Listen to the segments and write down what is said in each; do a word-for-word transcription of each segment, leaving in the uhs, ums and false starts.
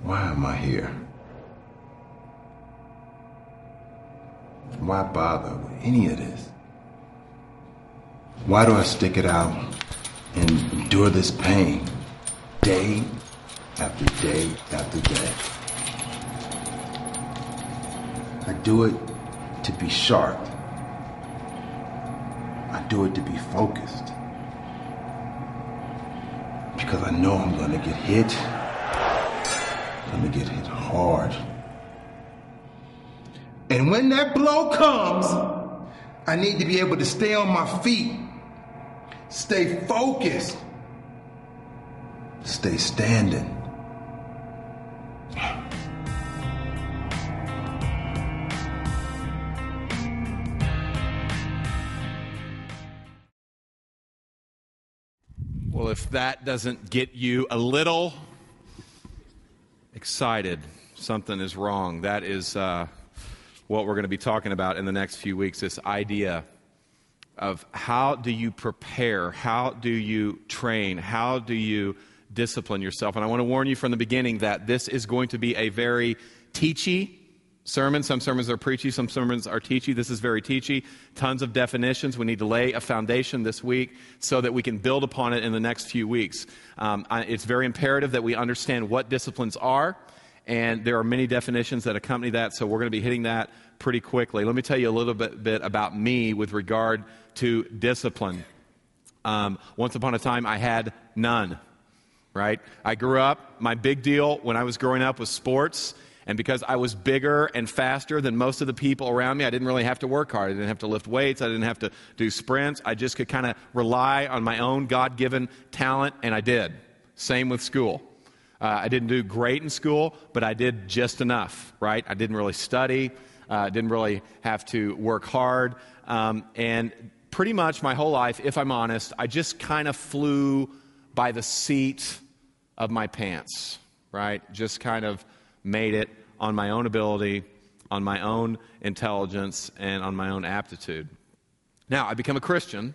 Why am I here? Why bother with any of this? Why do I stick it out and endure this pain day after day after day? I do it to be sharp. I do it to be focused. Because I know I'm gonna get hit. I'm gonna get hit hard. And when that blow comes, I need to be able to stay on my feet, stay focused, stay standing. Well, if that doesn't get you a little excited, something is wrong. That is uh, what we're going to be talking about in the next few weeks, this idea of how do you prepare, how do you train, how do you discipline yourself. And I want to warn you from the beginning that this is going to be a very teachy sermon. Some sermons are preachy, some sermons are teachy. This is very teachy. Tons of definitions. We need to lay a foundation this week so that we can build upon it in the next few weeks. Um, I, it's very imperative that we understand what disciplines are, and there are many definitions that accompany that, so we're going to be hitting that pretty quickly. Let me tell you a little bit, bit about me with regard to discipline. Um, once upon a time, I had none, right? I grew up, my big deal when I was growing up was sports. And because I was bigger and faster than most of the people around me, I didn't really have to work hard. I didn't have to lift weights. I didn't have to do sprints. I just could kind of rely on my own God-given talent, and I did. Same with school. Uh, I didn't do great in school, but I did just enough, right? I didn't really study. I uh, didn't really have to work hard. Um, and pretty much my whole life, if I'm honest, I just kind of flew by the seat of my pants, right? Just kind of made it on my own ability, on my own intelligence, and on my own aptitude. Now, I become a Christian,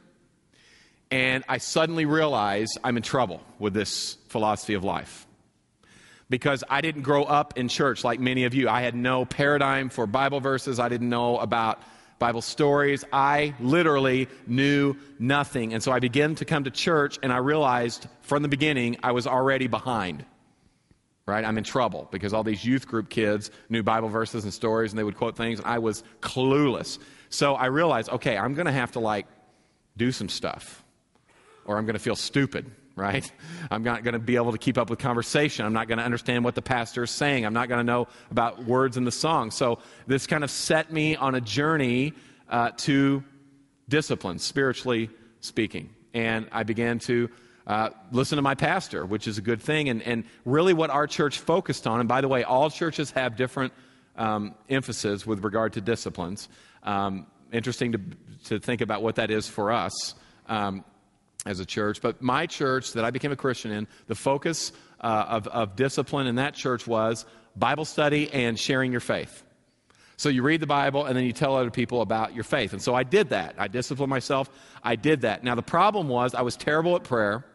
and I suddenly realize I'm in trouble with this philosophy of life. Because I didn't grow up in church like many of you. I had no paradigm for Bible verses. I didn't know about Bible stories. I literally knew nothing. And so I began to come to church, and I realized from the beginning I was already behind. Right? I'm in trouble because all these youth group kids knew Bible verses and stories, and they would quote things, and I was clueless. So I realized, okay, I'm going to have to, like, do some stuff, or I'm going to feel stupid, right? I'm not going to be able to keep up with conversation. I'm not going to understand what the pastor is saying. I'm not going to know about words in the song. So this kind of set me on a journey uh, to discipline, spiritually speaking. And I began to Uh, listen to my pastor, which is a good thing. And, and really what our church focused on, and by the way, all churches have different um, emphasis with regard to disciplines. Um, interesting to, to think about what that is for us um, as a church. But my church that I became a Christian in, the focus uh, of, of discipline in that church was Bible study and sharing your faith. So you read the Bible, and then you tell other people about your faith. And so I did that. I disciplined myself. I did that. Now, the problem was I was terrible at prayer.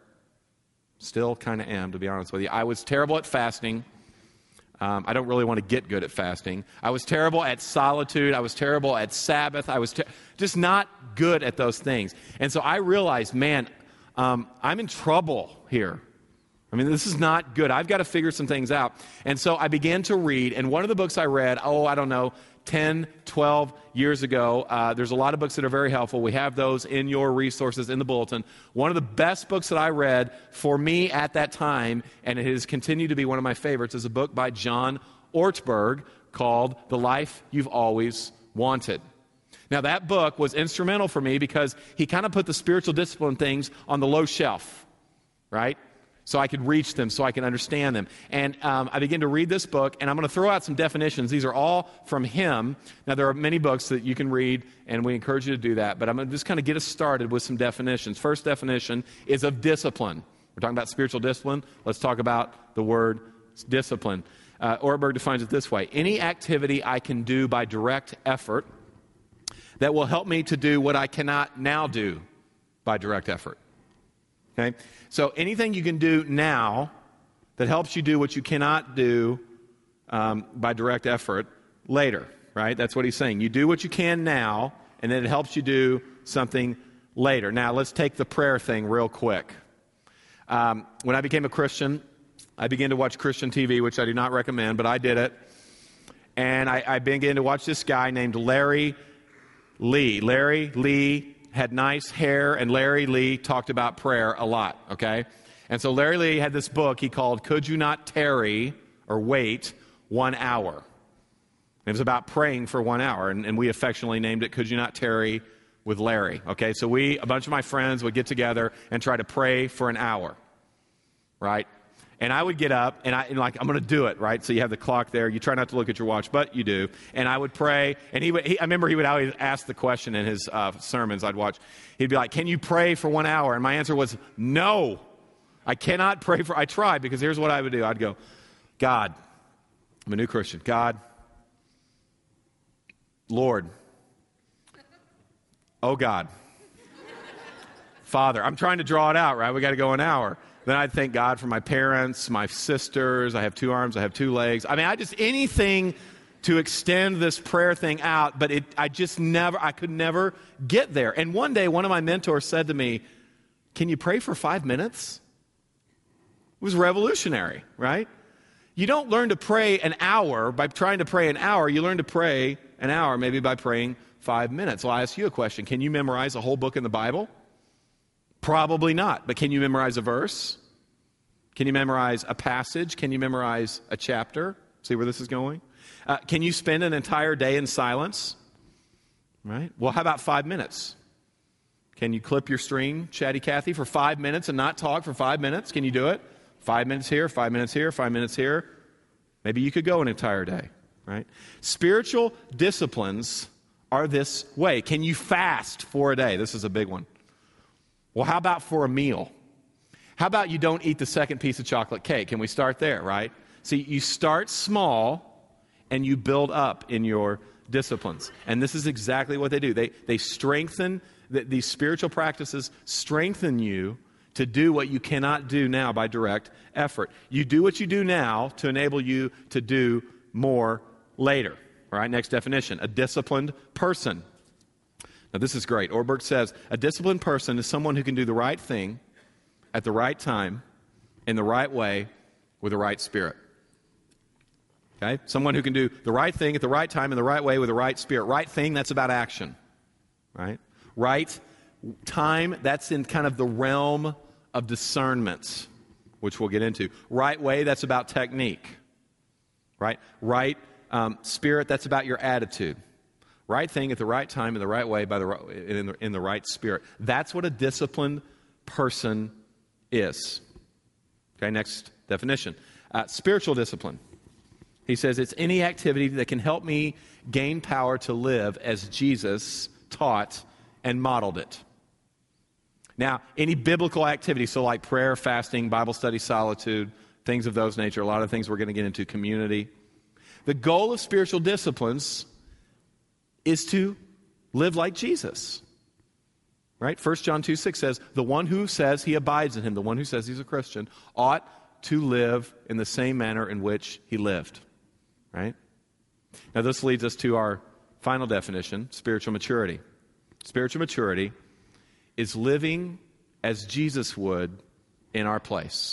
Still kind of am, to be honest with you. I was terrible at fasting. Um, I don't really want to get good at fasting. I was terrible at solitude. I was terrible at Sabbath. I was ter- just not good at those things. And so I realized, man, um, I'm in trouble here. I mean, this is not good. I've got to figure some things out. And so I began to read, and one of the books I read, oh, I don't know, ten, twelve years ago, uh, there's a lot of books that are very helpful. We have those in your resources in the bulletin. One of the best books that I read for me at that time, and it has continued to be one of my favorites, is a book by John Ortberg called The Life You've Always Wanted. Now, that book was instrumental for me because he kind of put the spiritual discipline things on the low shelf, right? So I could reach them, so I can understand them. And um, I began to read this book, and I'm going to throw out some definitions. These are all from him. Now, there are many books that you can read, and we encourage you to do that. But I'm going to just kind of get us started with some definitions. First definition is of discipline. We're talking about spiritual discipline. Let's talk about the word discipline. Uh, Ortberg defines it this way: any activity I can do by direct effort that will help me to do what I cannot now do by direct effort. Okay? So anything you can do now that helps you do what you cannot do um, by direct effort later, right? That's what he's saying. You do what you can now, and then it helps you do something later. Now, let's take the prayer thing real quick. Um, when I became a Christian, I began to watch Christian T V, which I do not recommend, but I did it. And I, I began to watch this guy named Larry Lee. Larry Lee had nice hair, and Larry Lee talked about prayer a lot, okay? And so Larry Lee had this book he called Could You Not Tarry or Wait One Hour? It was about praying for one hour, and, and we affectionately named it Could You Not Tarry with Larry, okay? So we, a bunch of my friends would get together and try to pray for an hour, right? And I would get up, and I and like, I'm going to do it, right? So you have the clock there. You try not to look at your watch, but you do. And I would pray, and he would. He, I remember he would always ask the question in his uh, sermons I'd watch. He'd be like, can you pray for one hour? And my answer was, no. I cannot pray for, I tried, because here's what I would do. I'd go, God, I'm a new Christian. God, Lord, oh God, Father. I'm trying to draw it out, right? We got to go an hour. Then I'd thank God for my parents, my sisters. I have two arms, I have two legs. I mean, I just, anything to extend this prayer thing out, but it, I just never, I could never get there. And one day, one of my mentors said to me, can you pray for five minutes? It was revolutionary, right? You don't learn to pray an hour by trying to pray an hour. You learn to pray an hour maybe by praying five minutes. Well, I ask you a question. Can you memorize a whole book in the Bible? Probably not. But can you memorize a verse? Can you memorize a passage? Can you memorize a chapter? See where this is going? Uh, can you spend an entire day in silence? Right? Well, how about five minutes? Can you clip your string, Chatty Cathy, for five minutes and not talk for five minutes? Can you do it? Five minutes here, five minutes here, five minutes here. Maybe you could go an entire day, right? Spiritual disciplines are this way. Can you fast for a day? This is a big one. Well, how about for a meal? How about you don't eat the second piece of chocolate cake? Can we start there, right? See, you start small and you build up in your disciplines. And this is exactly what they do. They, they strengthen, the, these spiritual practices strengthen you to do what you cannot do now by direct effort. You do what you do now to enable you to do more later. All right, next definition, a disciplined person. Now, this is great. Ortberg says, a disciplined person is someone who can do the right thing at the right time, in the right way, with the right spirit. Okay? Someone who can do the right thing at the right time, in the right way, with the right spirit. Right thing, that's about action. Right? Right time, that's in kind of the realm of discernment, which we'll get into. Right way, that's about technique. Right? Right um, spirit, that's about your attitude. Right thing at the right time, in the right way, by the right, in, the, in the right spirit. That's what a disciplined person is. Okay, next definition. Uh, spiritual discipline. He says it's any activity that can help me gain power to live as Jesus taught and modeled it. Now, any biblical activity, so like prayer, fasting, Bible study, solitude, things of those nature, a lot of things we're going to get into, community. The goal of spiritual disciplines is to live like Jesus. Right? First John two six says, the one who says he abides in him, the one who says he's a Christian, ought to live in the same manner in which he lived. Right? Now this leads us to our final definition, spiritual maturity. Spiritual maturity is living as Jesus would in our place.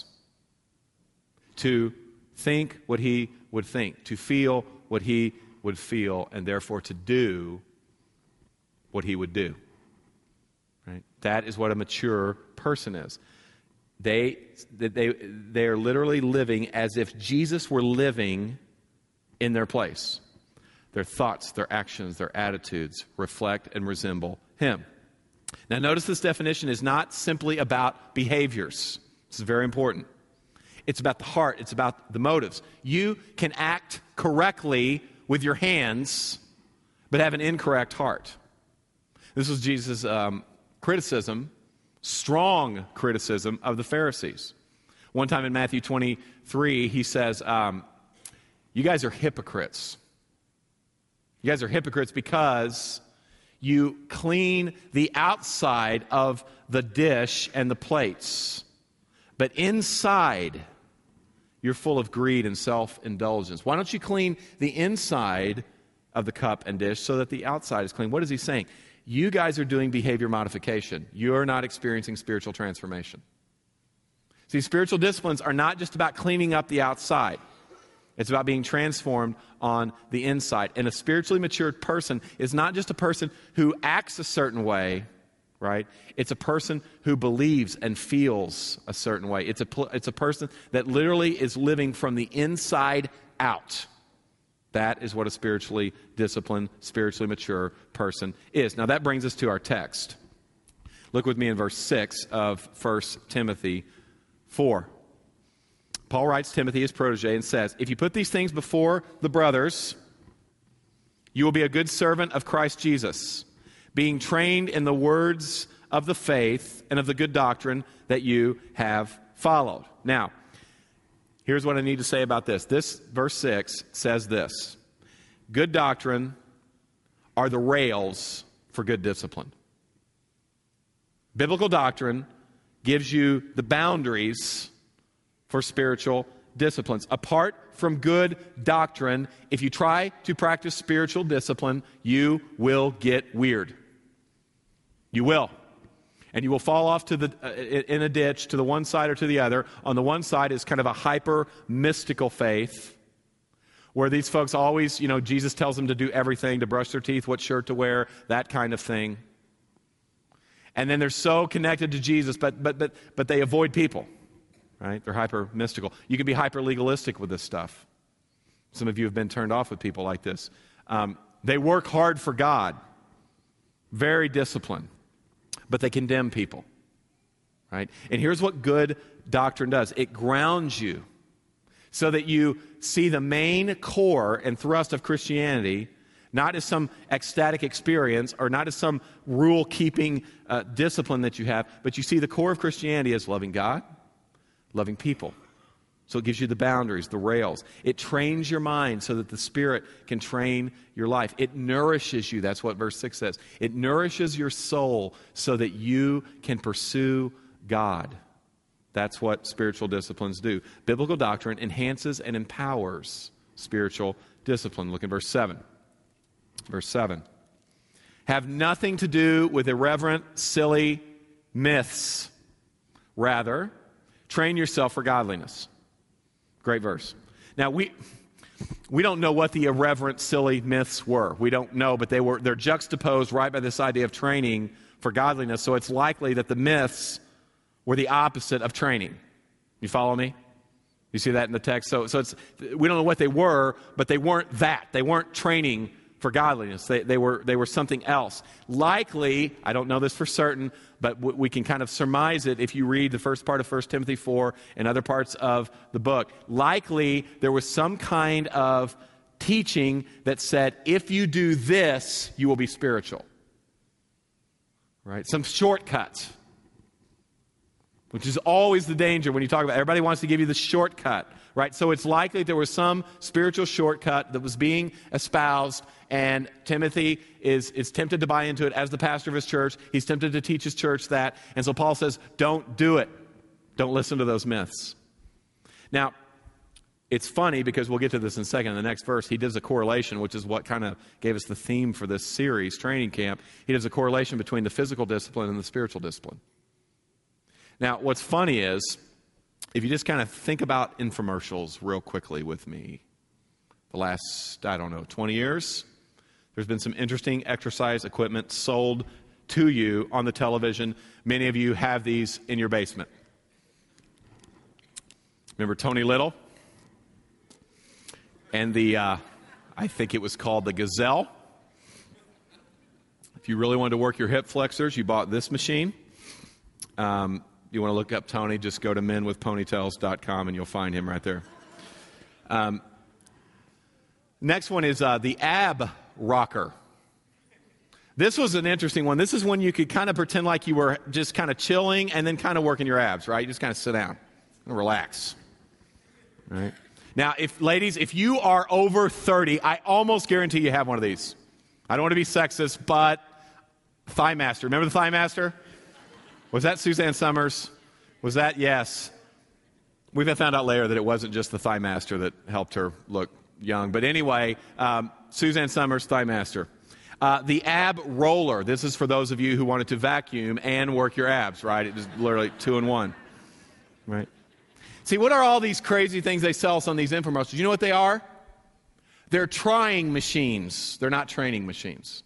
To think what he would think, to feel what he would feel, and therefore to do what he would do. Right? That is what a mature person is. They, they, they are literally living as if Jesus were living in their place. Their thoughts, their actions, their attitudes reflect and resemble him. Now notice this definition is not simply about behaviors. This is very important. It's about the heart. It's about the motives. You can act correctly with your hands, but have an incorrect heart. This was Jesus' um, criticism, strong criticism of the Pharisees. One time in Matthew twenty-three, he says, um, you guys are hypocrites. You guys are hypocrites because you clean the outside of the dish and the plates, but inside you're full of greed and self-indulgence. Why don't you clean the inside of the cup and dish so that the outside is clean? What is he saying? You guys are doing behavior modification. You're not experiencing spiritual transformation. See, spiritual disciplines are not just about cleaning up the outside. It's about being transformed on the inside. And a spiritually matured person is not just a person who acts a certain way, right? It's a person who believes and feels a certain way. It's a, it's a person that literally is living from the inside out. That is what a spiritually disciplined, spiritually mature person is. Now that brings us to our text. Look with me in verse six of First Timothy four. Paul writes Timothy, his protege, and says, if you put these things before the brothers, you will be a good servant of Christ Jesus, being trained in the words of the faith and of the good doctrine that you have followed. Now, here's what I need to say about this. This, verse six, says this. Good doctrine are the rails for good discipline. Biblical doctrine gives you the boundaries for spiritual disciplines. Apart from good doctrine, if you try to practice spiritual discipline, you will get weird. You will. And you will fall off to the uh, in a ditch to the one side or to the other. On the one side is kind of a hyper mystical faith, where these folks always, you know, Jesus tells them to do everything, to brush their teeth, what shirt to wear, that kind of thing. And then they're so connected to Jesus, but but but but they avoid people. Right? They're hyper mystical. You can be hyper legalistic with this stuff. Some of you have been turned off with people like this. Um, they work hard for God, very disciplined, but they condemn people. Right? And here's what good doctrine does: it grounds you so that you see the main core and thrust of Christianity not as some ecstatic experience or not as some rule-keeping uh, discipline that you have, but you see the core of Christianity as loving God, loving people. So it gives you the boundaries, the rails. It trains your mind so that the Spirit can train your life. It nourishes you. That's what verse six says. It nourishes your soul so that you can pursue God. That's what spiritual disciplines do. Biblical doctrine enhances and empowers spiritual discipline. Look at verse seven. Verse seven. Have nothing to do with irreverent, silly myths. Rather, train yourself for godliness. Great verse. Now, we we don't know what the irreverent, silly myths were. We don't know, but they were they're juxtaposed right by this idea of training for godliness. So it's likely that the myths were the opposite of training. You follow me? You see that in the text? So so it's we don't know what they were, but they weren't that. They weren't training for godliness. They, they were they were something else. Likely, I don't know this for certain, but w- we can kind of surmise it if you read the first part of First Timothy four and other parts of the book. Likely, there was some kind of teaching that said, if you do this, you will be spiritual. Right? Some shortcuts, which is always the danger when you talk about, everybody wants to give you the shortcut, right? So it's likely there was some spiritual shortcut that was being espoused, and Timothy is, is tempted to buy into it as the pastor of his church. He's tempted to teach his church that. And so Paul says, don't do it. Don't listen to those myths. Now, it's funny because we'll get to this in a second. In the next verse, he does a correlation, which is what kind of gave us the theme for this series, Training Camp. He does a correlation between the physical discipline and the spiritual discipline. Now, what's funny is, if you just kind of think about infomercials real quickly with me, the last, I don't know, twenty years, there's been some interesting exercise equipment sold to you on the television. Many of you have these in your basement. Remember Tony Little? And the, uh, I think it was called the Gazelle. If you really wanted to work your hip flexors, you bought this machine. Um, you want to look up Tony, just go to men with ponytails dot com and you'll find him right there. Um, next one is uh, the ab rocker. This was an interesting one. This is when you could kind of pretend like you were just kind of chilling and then kind of working your abs, right? You just kind of sit down and relax. Right? Now, if ladies, if you are over thirty, I almost guarantee you have one of these. I don't want to be sexist, but Thigh Master. Remember the Thigh Master? Was that Suzanne Summers? Was that? Yes. We found out later that it wasn't just the Thigh Master that helped her look young. But anyway, um, Suzanne Summers, Thigh Master. Uh, the ab roller. This is for those of you who wanted to vacuum and work your abs, right? It is literally two in one, right? See, what are all these crazy things they sell us on these infomercials? You know what they are? They're trying machines. They're not training machines.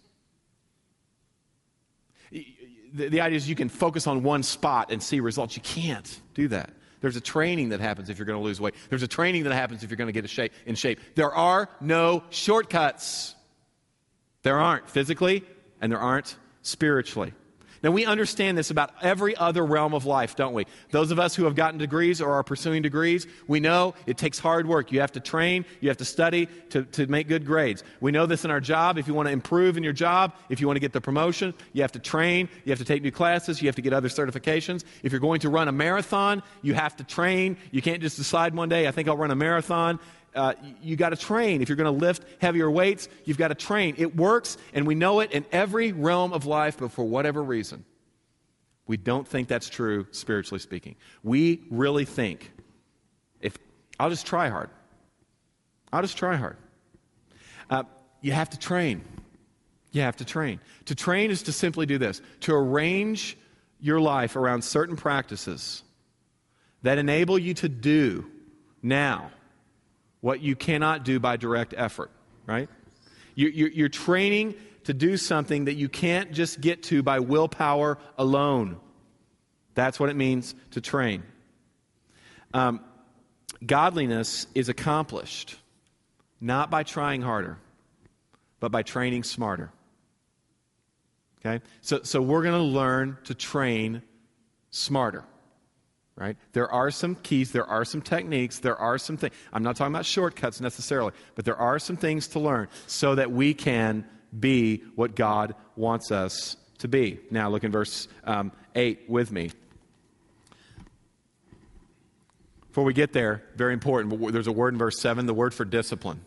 The, the idea is you can focus on one spot and see results. You can't do that. There's a training that happens if you're going to lose weight. There's a training that happens if you're going to get a shape, in shape. There are no shortcuts. There aren't physically, and there aren't spiritually. Now, we understand this about every other realm of life, don't we? Those of us who have gotten degrees or are pursuing degrees, we know it takes hard work. You have to train, you have to study to, to make good grades. We know this in our job. If you want to improve in your job, if you want to get the promotion, you have to train, you have to take new classes, you have to get other certifications. If you're going to run a marathon, you have to train. You can't just decide one day, I think I'll run a marathon. Uh, you, you got to train. If you're going to lift heavier weights, you've got to train. It works, and we know it in every realm of life, but for whatever reason, we don't think that's true spiritually speaking. We really think, if I'll just try hard. I'll just try hard. Uh, you have to train. You have to train. To train is to simply do this, to arrange your life around certain practices that enable you to do now what you cannot do by direct effort, right? You, you, you're training to do something that you can't just get to by willpower alone. That's what it means to train. Um, godliness is accomplished not by trying harder, but by training smarter. Okay? So, so we're going to learn to train smarter. Right? There are some keys, there are some techniques, there are some things. I'm not talking about shortcuts necessarily, but there are some things to learn so that we can be what God wants us to be. Now look in verse um, eight with me. Before we get there, very important, there's a word in verse seven, the word for discipline.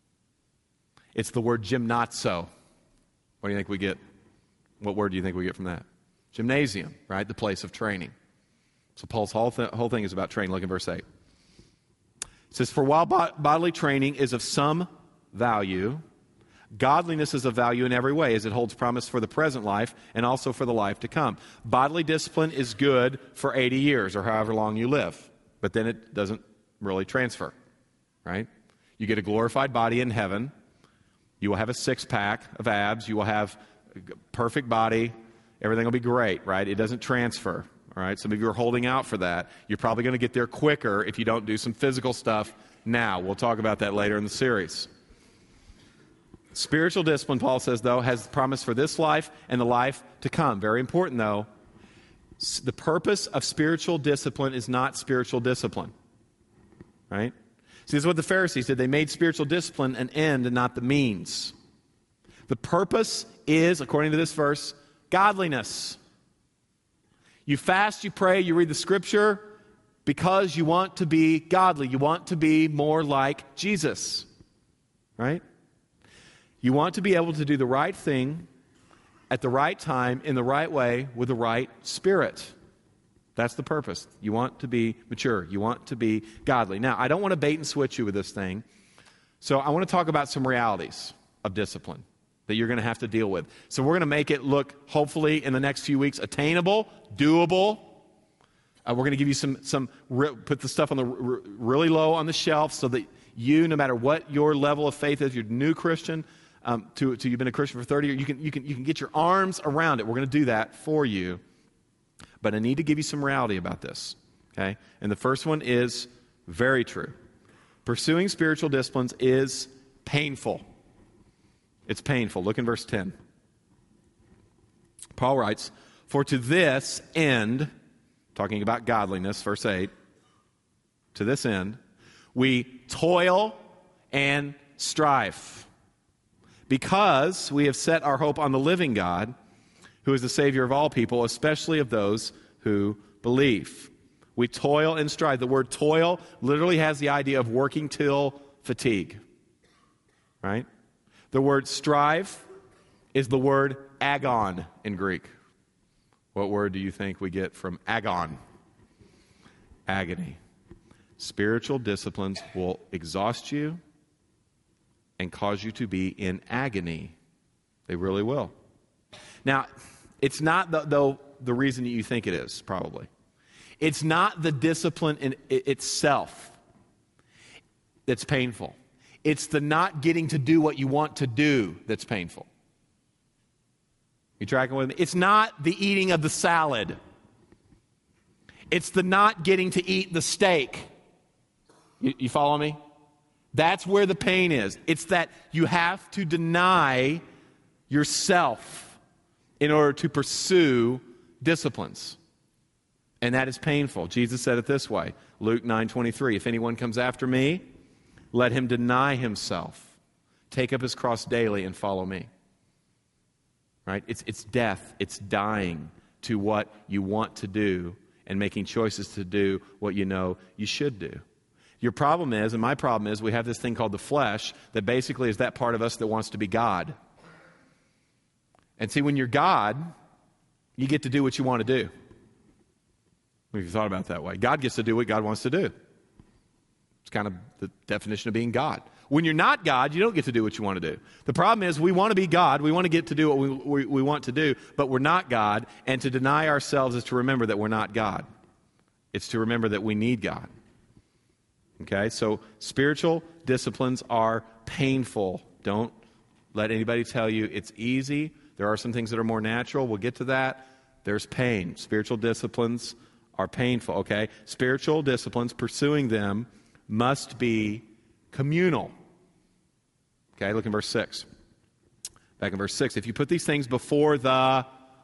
It's the word gymnazo. What do you think we get? What word do you think we get from that? Gymnasium, right? The place of training. So Paul's whole, th- whole thing is about training. Look at verse eight. It says, for while bo- bodily training is of some value, godliness is of value in every way, as it holds promise for the present life and also for the life to come. Bodily discipline is good for eighty years or however long you live, but then it doesn't really transfer, right? You get a glorified body in heaven. You will have a six-pack of abs. You will have a perfect body. Everything will be great, right? It doesn't transfer. All right, some of you are holding out for that. You're probably going to get there quicker if you don't do some physical stuff now. We'll talk about that later in the series. Spiritual discipline, Paul says, though, has promise for this life and the life to come. Very important, though. The purpose of spiritual discipline is not spiritual discipline. Right? See, this is what the Pharisees did. They made spiritual discipline an end and not the means. The purpose is, according to this verse, godliness. You fast, you pray, you read the Scripture because you want to be godly. You want to be more like Jesus, right? You want to be able to do the right thing at the right time, in the right way, with the right spirit. That's the purpose. You want to be mature. You want to be godly. Now, I don't want to bait and switch you with this thing, so I want to talk about some realities of discipline that you're going to have to deal with. So we're going to make it look, hopefully, in the next few weeks, attainable, doable. Uh, we're going to give you some, some re- put the stuff on the re- really low on the shelf so that you, no matter what your level of faith is, you're a new Christian, um, to, to you've been a Christian for thirty years, you can, you can, you can get your arms around it. We're going to do that for you. But I need to give you some reality about this, okay? And the first one is very true. Pursuing spiritual disciplines is painful. It's painful. Look in verse ten. Paul writes, for to this end, talking about godliness, verse eight, to this end, we toil and strive, because we have set our hope on the living God, who is the Savior of all people, especially of those who believe. We toil and strive. The word toil literally has the idea of working till fatigue, right? The word strive is the word agon in Greek. What word do you think we get from agon? Agony. Spiritual disciplines will exhaust you and cause you to be in agony. They really will. Now, it's not the, though the reason that you think it is, probably. It's not the discipline in itself that's painful. It's the not getting to do what you want to do that's painful. You tracking with me? It's not the eating of the salad. It's the not getting to eat the steak. You, you follow me? That's where the pain is. It's that you have to deny yourself in order to pursue disciplines. And that is painful. Jesus said it this way, Luke nine twenty-three, if anyone comes after me, let him deny himself, take up his cross daily and follow me. Right? It's, it's death. It's dying to what you want to do and making choices to do what you know you should do. Your problem is, and my problem is, we have this thing called the flesh that basically is that part of us that wants to be God. And see, when you're God, you get to do what you want to do. If you thought about it that way. God gets to do what God wants to do. It's kind of the definition of being God. When you're not God, you don't get to do what you want to do. The problem is we want to be God. We want to get to do what we, we, we want to do, but we're not God. And to deny ourselves is to remember that we're not God. It's to remember that we need God. Okay, so spiritual disciplines are painful. Don't let anybody tell you it's easy. There are some things that are more natural. We'll get to that. There's pain. Spiritual disciplines are painful, okay? Spiritual disciplines, pursuing them, must be communal. Okay, look in verse six. Back in verse six. If you put these things before the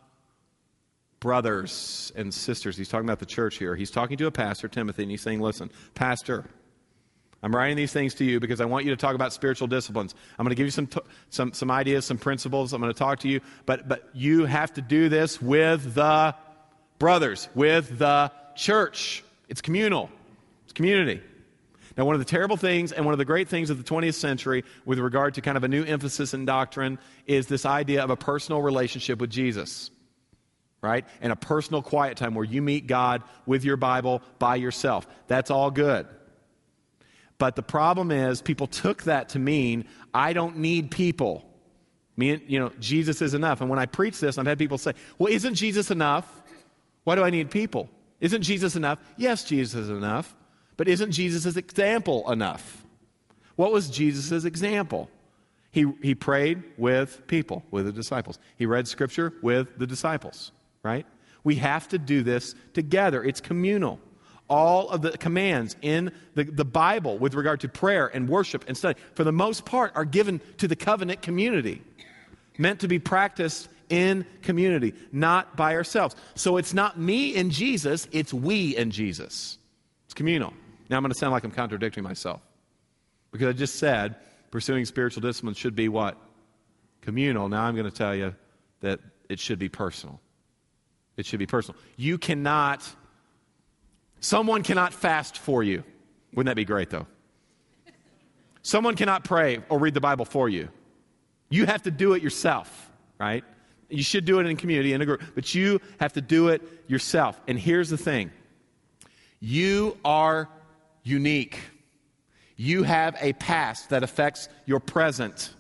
brothers and sisters, he's talking about the church here. He's talking to a pastor, Timothy, and he's saying, listen, pastor, I'm writing these things to you because I want you to talk about spiritual disciplines. I'm going to give you some t- some some ideas, some principles. I'm going to talk to you, but but you have to do this with the brothers, with the church. It's communal. It's community. Now, one of the terrible things and one of the great things of the twentieth century with regard to kind of a new emphasis in doctrine is this idea of a personal relationship with Jesus, right? And a personal quiet time where you meet God with your Bible by yourself. That's all good. But the problem is people took that to mean I don't need people. Me, you know, Jesus is enough. And when I preach this, I've had people say, well, isn't Jesus enough? Why do I need people? Isn't Jesus enough? Yes, Jesus is enough. But isn't Jesus' example enough? What was Jesus' example? He, he prayed with people, with the disciples. He read Scripture with the disciples, right? We have to do this together. It's communal. All of the commands in the, the Bible with regard to prayer and worship and study, for the most part, are given to the covenant community, meant to be practiced in community, not by ourselves. So it's not me and Jesus, it's we and Jesus. It's communal. Now I'm going to sound like I'm contradicting myself, because I just said pursuing spiritual discipline should be what? Communal. Now I'm going to tell you that it should be personal. It should be personal. You cannot... Someone cannot fast for you. Wouldn't that be great, though? Someone cannot pray or read the Bible for you. You have to do it yourself, right? You should do it in community, in a group, but you have to do it yourself. And here's the thing. You are unique. You have a past that affects your present.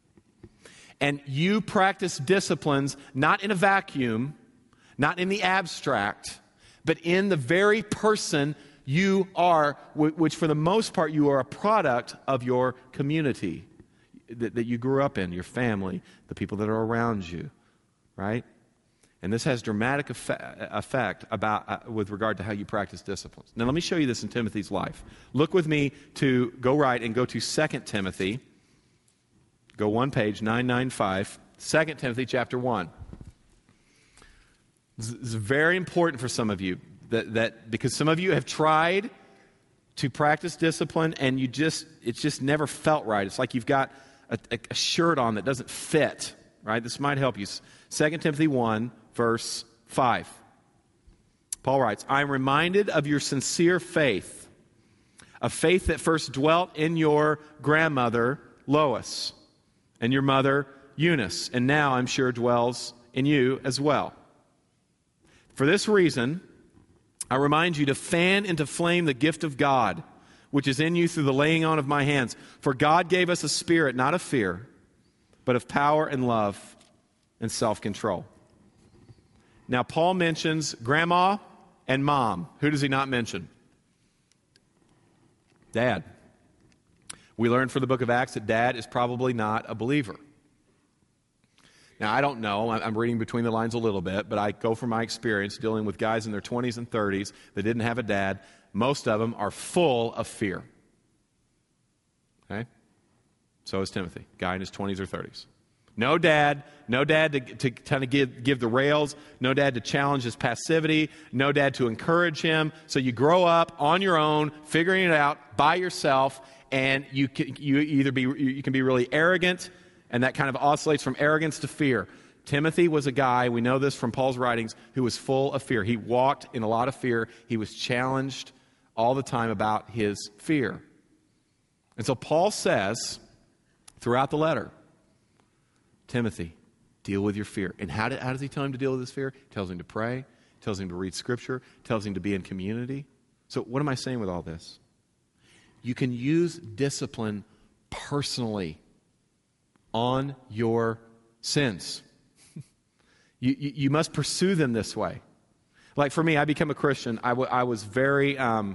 And you practice disciplines not in a vacuum, not in the abstract, but in the very person you are, which for the most part you are a product of your community that, that you grew up in, your family, the people that are around you, right? And this has dramatic effect about uh, with regard to how you practice disciplines. Now let me show you this in Timothy's life. Look with me to go right and go to Second Timothy. Go one page, nine ninety-five. Second Timothy chapter one. This is very important for some of you, that, that because some of you have tried to practice discipline and you just it's just never felt right. It's like you've got a, a shirt on that doesn't fit, right? This might help you. Second Timothy one, verse five. Paul writes, I am reminded of your sincere faith, a faith that first dwelt in your grandmother Lois and your mother Eunice, and now I'm sure dwells in you as well. For this reason, I remind you to fan into flame the gift of God, which is in you through the laying on of my hands. For God gave us a spirit, not of fear, but of power and love and self-control. Now, Paul mentions grandma and mom. Who does he not mention? Dad. We learned from the book of Acts that dad is probably not a believer. Now, I don't know. I'm reading between the lines a little bit, but I go from my experience dealing with guys in their twenties and thirties that didn't have a dad. Most of them are full of fear. Okay? So is Timothy, guy in his twenties or thirties. No dad, no dad to, to kind of give, give the rails, no dad to challenge his passivity, no dad to encourage him. So you grow up on your own, figuring it out by yourself, and you can, you either be you can be really arrogant, and that kind of oscillates from arrogance to fear. Timothy was a guy, we know this from Paul's writings, who was full of fear. He walked in a lot of fear. He was challenged all the time about his fear. And so Paul says throughout the letter, Timothy, deal with your fear. And how, did, how does he tell him to deal with his fear? He tells him to pray, tells him to read Scripture, tells him to be in community. So what am I saying with all this? You can use discipline personally on your sins. you, you, you must pursue them this way. Like for me, I became a Christian. I, w- I was very, um,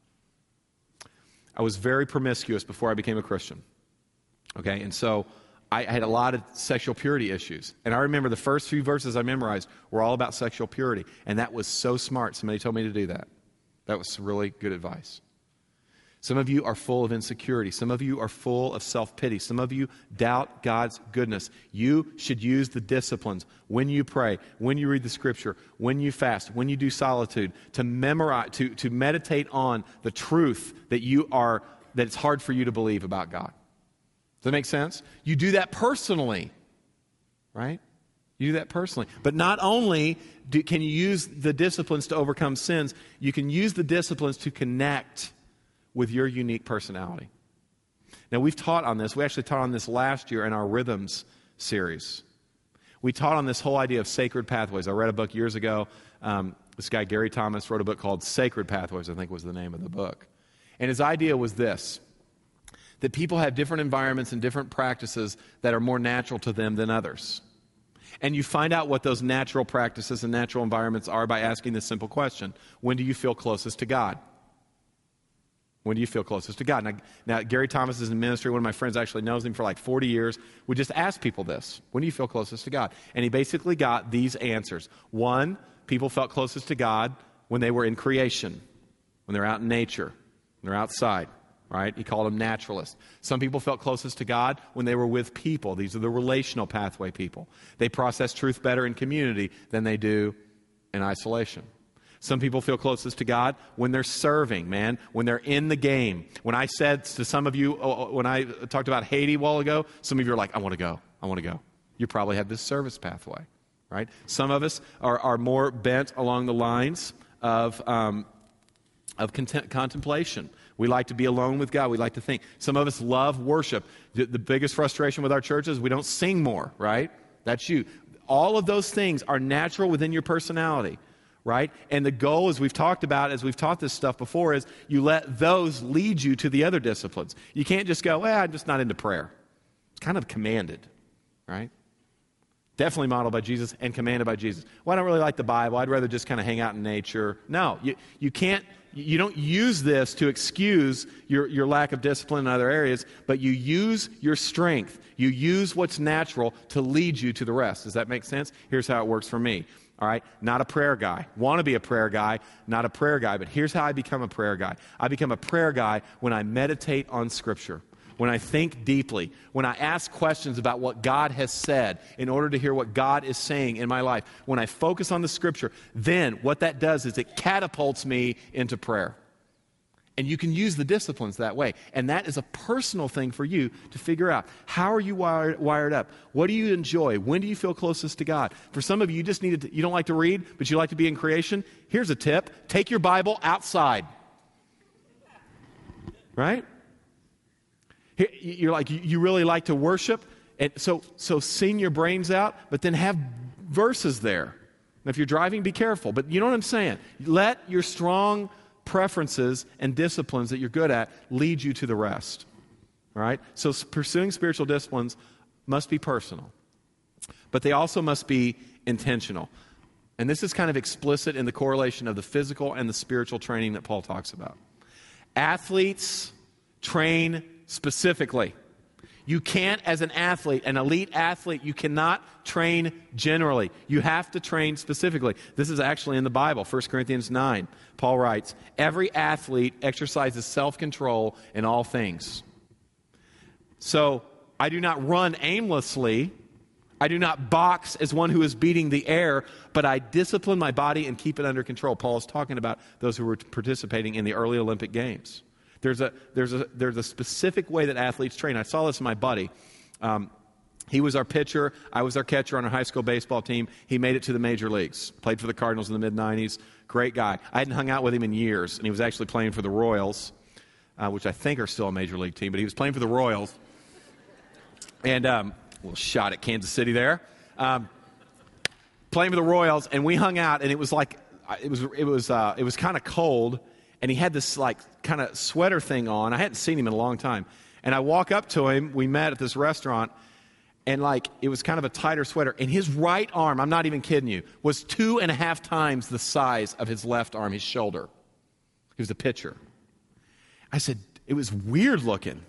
I was very promiscuous before I became a Christian. Okay, and so I had a lot of sexual purity issues. And I remember the first few verses I memorized were all about sexual purity. And that was so smart. Somebody told me to do that. That was really good advice. Some of you are full of insecurity. Some of you are full of self-pity. Some of you doubt God's goodness. You should use the disciplines when you pray, when you read the Scripture, when you fast, when you do solitude, to memorize, to, to meditate on the truth that you are, that it's hard for you to believe about God. Does that make sense? You do that personally, right? You do that personally. But not only do, can you use the disciplines to overcome sins, you can use the disciplines to connect with your unique personality. Now, we've taught on this. We actually taught on this last year in our Rhythms series. We taught on this whole idea of sacred pathways. I read a book years ago. Um, this guy, Gary Thomas, wrote a book called Sacred Pathways, I think was the name of the book. And his idea was this, that people have different environments and different practices that are more natural to them than others. And you find out what those natural practices and natural environments are by asking this simple question: when do you feel closest to God? When do you feel closest to God? Now, now, Gary Thomas is in ministry. One of my friends actually knows him for like forty years. We just ask people this: when do you feel closest to God? And he basically got these answers. One, people felt closest to God when they were in creation, when they're out in nature, when they're outside, right? He called them naturalists. Some people felt closest to God when they were with people. These are the relational pathway people. They process truth better in community than they do in isolation. Some people feel closest to God when they're serving, man, when they're in the game. When I said to some of you, when I talked about Haiti a while ago, some of you are like, I want to go, I want to go. You probably have this service pathway, right? Some of us are, are more bent along the lines of, um, of content, contemplation. We like to be alone with God. We like to think. Some of us love worship. The, the biggest frustration with our churches, we don't sing more, right? That's you. All of those things are natural within your personality. Right? And the goal, as we've talked about, as we've taught this stuff before, is you let those lead you to the other disciplines. You can't just go, well, I'm just not into prayer. It's kind of commanded, right? Definitely modeled by Jesus and commanded by Jesus. Well, I don't really like the Bible. I'd rather just kind of hang out in nature. No, you, you can't, you don't use this to excuse your, your lack of discipline in other areas, but you use your strength. You use what's natural to lead you to the rest. Does that make sense? Here's how it works for me. All right, not a prayer guy. Want to be a prayer guy, not a prayer guy. But here's how I become a prayer guy. I become a prayer guy when I meditate on Scripture, when I think deeply, when I ask questions about what God has said in order to hear what God is saying in my life. When I focus on the Scripture, then what that does is it catapults me into prayer. And you can use the disciplines that way. And that is a personal thing for you to figure out. How are you wired, wired up? What do you enjoy? When do you feel closest to God? For some of you, you just need to, you don't like to read, but you like to be in creation. Here's a tip. Take your Bible outside. Right? You're like, you really like to worship. And so, so sing your brains out, but then have verses there. Now, if you're driving, be careful. But you know what I'm saying? Let your strong preferences and disciplines that you're good at lead you to the rest. All right? So pursuing spiritual disciplines must be personal. But they also must be intentional. And this is kind of explicit in the correlation of the physical and the spiritual training that Paul talks about. Athletes train specifically. You can't, as an athlete, an elite athlete, you cannot train generally. You have to train specifically. This is actually in the Bible, First Corinthians nine. Paul writes, every athlete exercises self-control in all things. So, I do not run aimlessly. I do not box as one who is beating the air, but I discipline my body and keep it under control. Paul is talking about those who were participating in the early Olympic Games. There's a, there's a, there's a specific way that athletes train. I saw this in my buddy. Um, he was our pitcher. I was our catcher on our high school baseball team. He made it to the major leagues. Played for the Cardinals in the mid nineties. Great guy. I hadn't hung out with him in years, and he was actually playing for the Royals, uh, which I think are still a major league team, but he was playing for the Royals. And um, a little shot at Kansas City there. Um, playing for the Royals, and we hung out, and it was like, it was, it was, uh, it was kind of cold. And he had this like kind of sweater thing on. I hadn't seen him in a long time. And I walk up to him. We met at this restaurant. And like it was kind of a tighter sweater. And his right arm, I'm not even kidding you, was two and a half times the size of his left arm, his shoulder. He was a pitcher. I said, it was weird looking.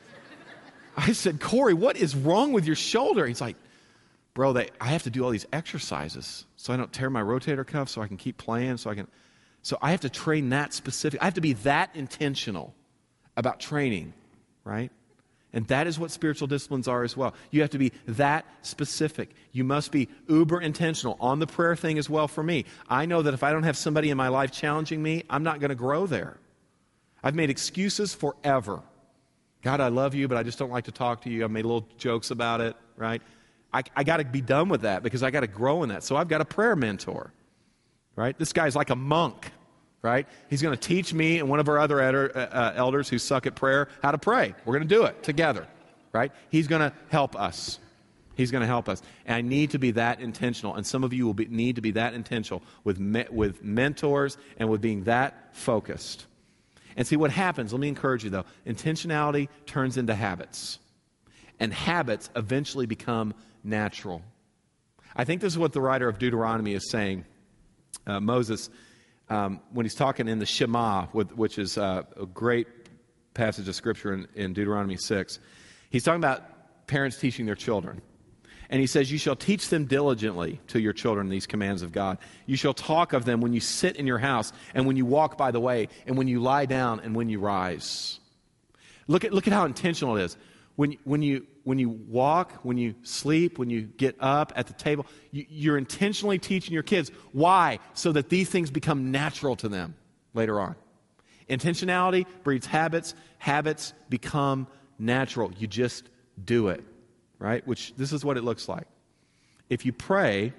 I said, Corey, what is wrong with your shoulder? He's like, bro, they, I have to do all these exercises so I don't tear my rotator cuff, so I can keep playing, so I can... So I have to train that specific. I have to be that intentional about training, right? And that is what spiritual disciplines are as well. You have to be that specific. You must be uber intentional on the prayer thing as well for me. I know that if I don't have somebody in my life challenging me, I'm not going to grow there. I've made excuses forever. God, I love you, but I just don't like to talk to you. I've made little jokes about it, right? I, I got to be done with that because I got to grow in that. So I've got a prayer mentor. Right? This guy's like a monk, right? He's going to teach me and one of our other ed- uh, elders who suck at prayer how to pray. We're going to do it together, right? He's going to help us. He's going to help us. And I need to be that intentional. And some of you will be, need to be that intentional with, me, with mentors and with being that focused. And see what happens, let me encourage you though, intentionality turns into habits. And habits eventually become natural. I think this is what the writer of Deuteronomy is saying. Uh, Moses, um, when he's talking in the Shema, with, which is uh, a great passage of Scripture in, in Deuteronomy six, he's talking about parents teaching their children. And he says, you shall teach them diligently to your children these commands of God. You shall talk of them when you sit in your house and when you walk by the way and when you lie down and when you rise. Look at, look at how intentional it is. When, when, you, when you walk, when you sleep, when you get up at the table, you, you're intentionally teaching your kids. Why? So that these things become natural to them later on. Intentionality breeds habits. Habits become natural. You just do it, right? Which, this is what it looks like. If you pray,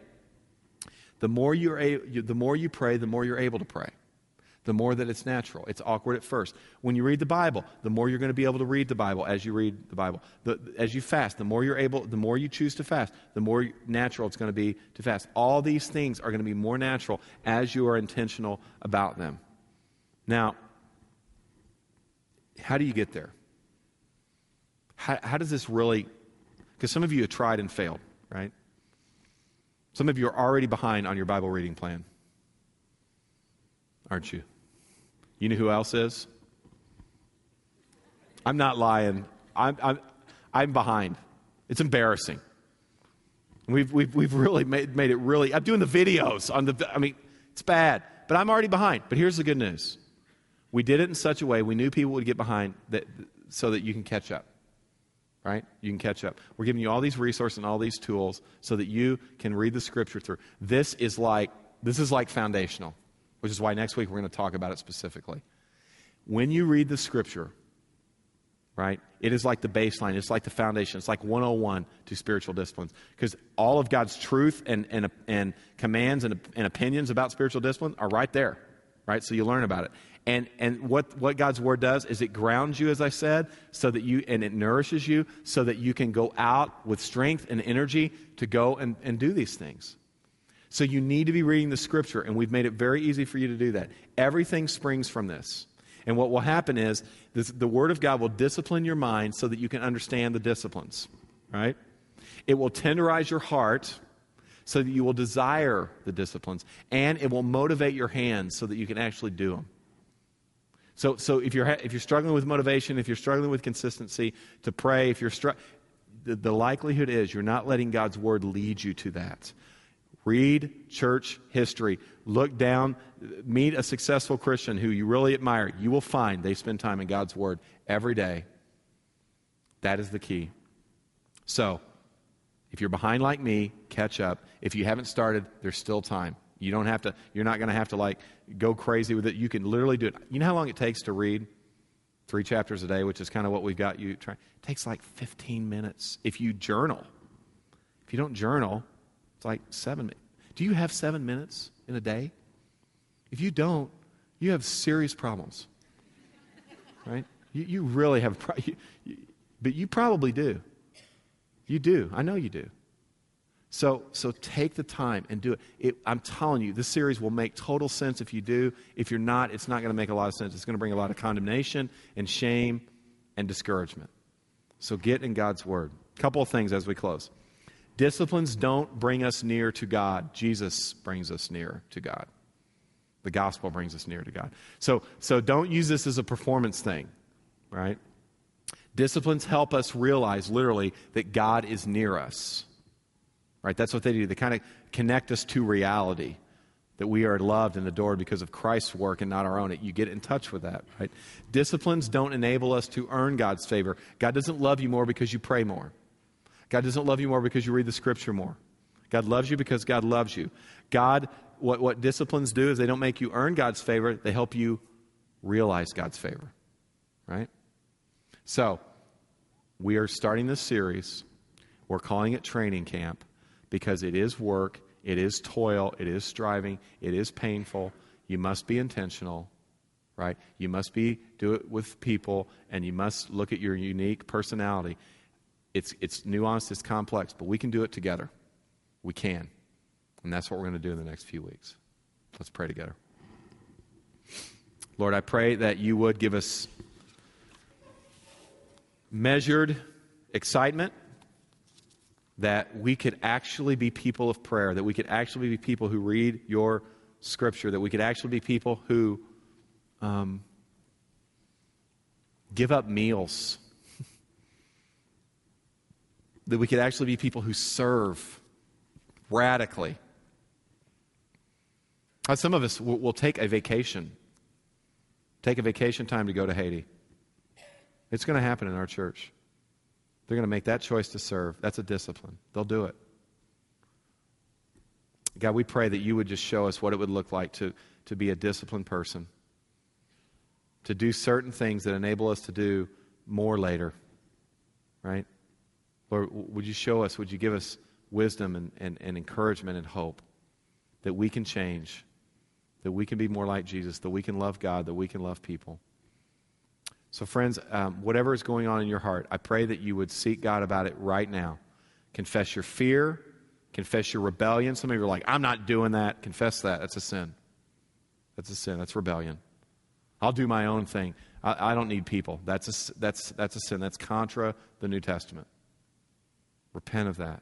the more, you're a, the more you pray, the more you're able to pray. The more that it's natural. It's awkward at first. When you read the Bible, the more you're going to be able to read the Bible as you read the Bible. The, as you fast, the more you're able, the more you choose to fast, the more natural it's going to be to fast. All these things are going to be more natural as you are intentional about them. Now, how do you get there? How, how does this really, because some of you have tried and failed, right? Some of you are already behind on your Bible reading plan. Aren't you? You know who else is? I'm not lying. I'm I'm I'm behind. It's embarrassing. We've we've we've really made made it really. I'm doing the videos on the. I mean, it's bad, but I'm already behind. But here's the good news: we did it in such a way we knew people would get behind that, so that you can catch up. Right? You can catch up. We're giving you all these resources and all these tools so that you can read the Scripture through. This is like this is like foundational. Which is why next week we're going to talk about it specifically. When you read the Scripture, right, it is like the baseline. It's like the foundation. It's like one oh one to spiritual disciplines. Because all of God's truth and, and, and commands and, and opinions about spiritual discipline are right there, right? So you learn about it. And, and what, what God's Word does is it grounds you, as I said, so that you, and it nourishes you so that you can go out with strength and energy to go and, and do these things. So you need to be reading the Scripture, and we've made it very easy for you to do that. Everything springs from this. And what will happen is this, the Word of God will discipline your mind so that you can understand the disciplines, right? It will tenderize your heart so that you will desire the disciplines, and it will motivate your hands so that you can actually do them. So, so if you're if you're struggling with motivation, if you're struggling with consistency to pray, if you're str- the, the likelihood is you're not letting God's Word lead you to that. Read church history. Look down. Meet a successful Christian who you really admire. You will find they spend time in God's Word every day. That is the key. So, if you're behind like me, catch up. If you haven't started, there's still time. You don't have to, you're not going to have to like go crazy with it. You can literally do it. You know how long it takes to read three chapters a day, which is kind of what we've got you trying. It takes like fifteen minutes if you journal. If you don't journal, it's like seven minutes. Do you have seven minutes in a day? If you don't, you have serious problems, right? You, you really have, pro- you, you, but you probably do. You do. I know you do. So, so take the time and do it. it. I'm telling you, this series will make total sense if you do. If you're not, it's not going to make a lot of sense. It's going to bring a lot of condemnation and shame and discouragement. So get in God's Word. A couple of things as we close. Disciplines don't bring us near to God. Jesus brings us near to God. The gospel brings us near to God. So, so don't use this as a performance thing, right? Disciplines help us realize, literally, that God is near us. Right? That's what they do. They kind of connect us to reality, that we are loved and adored because of Christ's work and not our own. You get in touch with that, right? Disciplines don't enable us to earn God's favor. God doesn't love you more because you pray more. God doesn't love you more because you read the Scripture more. God loves you because God loves you. God, what, what disciplines do is they don't make you earn God's favor. They help you realize God's favor, right? So, we are starting this series. We're calling it Training Camp because it is work, it is toil, it is striving, it is painful. You must be intentional, right? You must be do it with people, and you must look at your unique personality. It's it's nuanced, it's complex, but we can do it together. We can. And that's what we're going to do in the next few weeks. Let's pray together. Lord, I pray that you would give us measured excitement, that we could actually be people of prayer, that we could actually be people who read your Scripture, that we could actually be people who um, give up meals, that we could actually be people who serve radically. Uh, some of us will, will take a vacation, take a vacation time to go to Haiti. It's going to happen in our church. They're going to make that choice to serve. That's a discipline. They'll do it. God, we pray that you would just show us what it would look like to, to be a disciplined person, to do certain things that enable us to do more later, right? Lord, would you show us, would you give us wisdom and, and, and encouragement and hope that we can change, that we can be more like Jesus, that we can love God, that we can love people. So friends, um, whatever is going on in your heart, I pray that you would seek God about it right now. Confess your fear. Confess your rebellion. Some of you are like, I'm not doing that. Confess that. That's a sin. That's a sin. That's rebellion. I'll do my own thing. I, I don't need people. That's a, that's, that's a sin. That's contra the New Testament. Repent of that.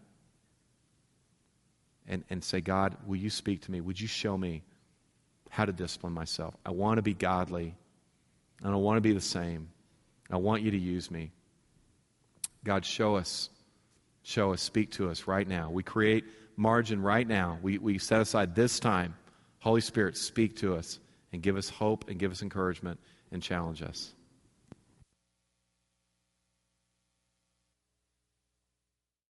And, and say, God, will you speak to me? Would you show me how to discipline myself? I want to be godly. I don't want to be the same. I want you to use me. God, show us. Show us. Speak to us right now. We create margin right now. We, we set aside this time. Holy Spirit, speak to us and give us hope and give us encouragement and challenge us.